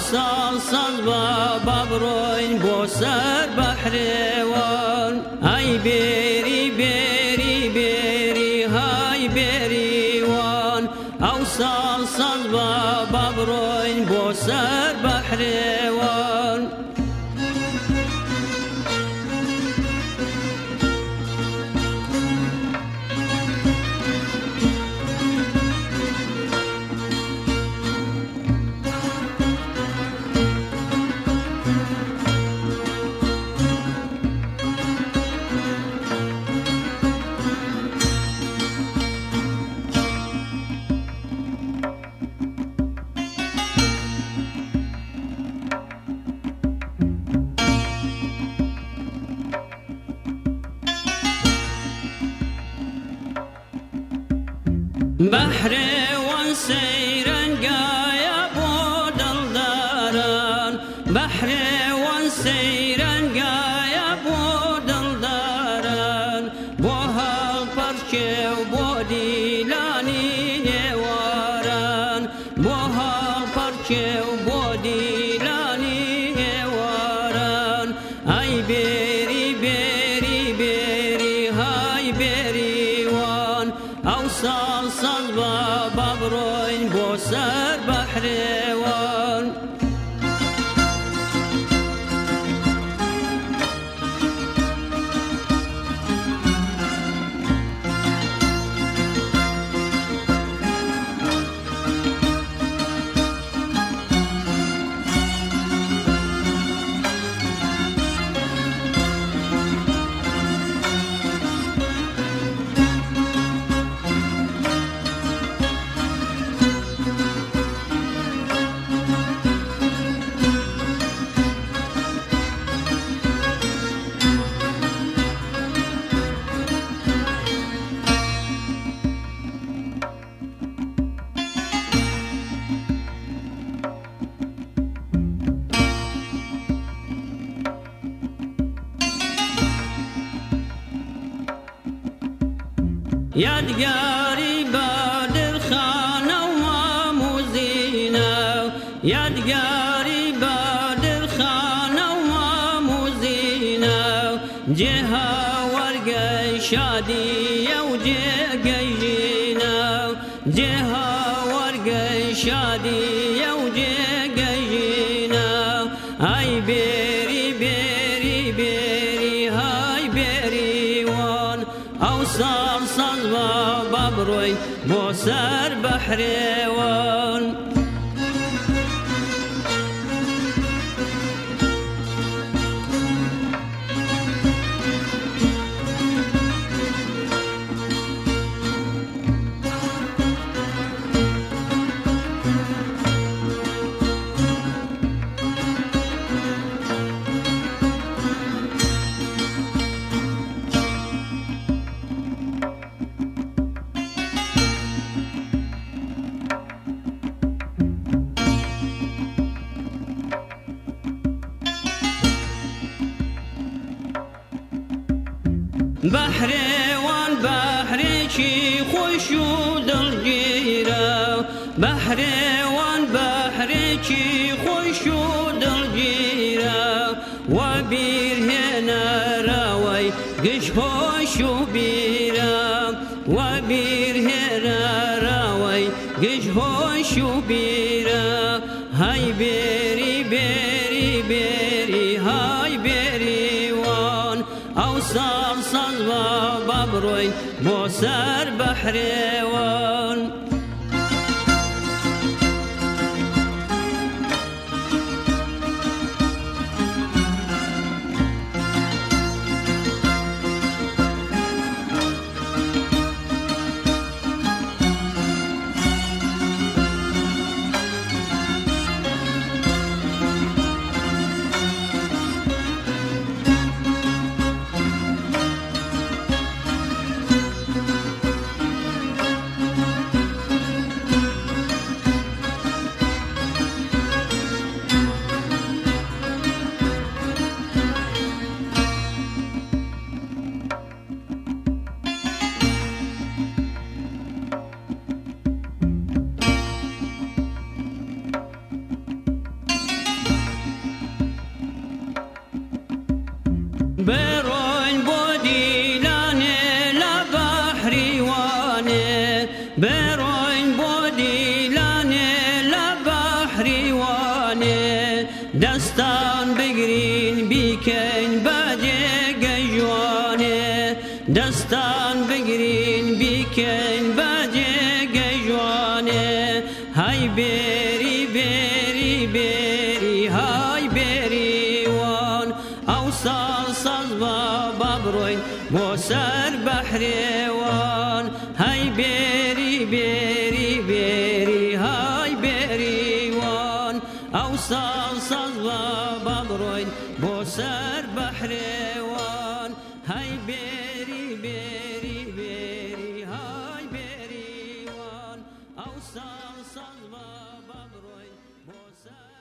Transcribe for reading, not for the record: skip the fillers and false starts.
سال ساز بابا بروین بو سر بحریوان ای بری بری بری های بریوان او سال ساز بابا بروین بو سر بحریوان بحریوان سیران گایا بو دلداران بحریوان سیران گایا بو دلداران بو هل پرچه و بو دیلانی نیواران بو هل پرچه و بو دیلانی نیواران ای بری بری بری های بریوان او سال ساز بابا بروین بو سر بحریوان یادگاری بدر خانه و موزینه یادگاری بدر خانه و موزینه جها ورگه شادی و جگه جینه جها ورگه شادی و جگه جینه ای بری بری بری های بریوان او سال ساز بابا بروی بو سر بحریوان بحریوان بحری چی خوش و دلگیره بحریوان بحری چی خوش و دلگیره و بیر هنه راوی گش خوش و بیره و بیر هنه راوی گش خوش و بیره های بری بری بری های بریوان او سال ساز بابا بروی بو سر بحریوان دستان بگرین بیکن باجێگە جوانێ دستان بگرین بیکن باجێگە جوانێ های بێری بێری بێری های بێری وان ئەو ساڵ ساز با بڕۆین بۆ سەر بەحرێوان های بێری بێری بێری های بێری وان ئەو ساڵ ساز با بڕۆین بۆ سەر بەحرێوان های بێری بێری بێری های بێری وان ئەو ساڵ ساز با بڕۆین بۆ سەر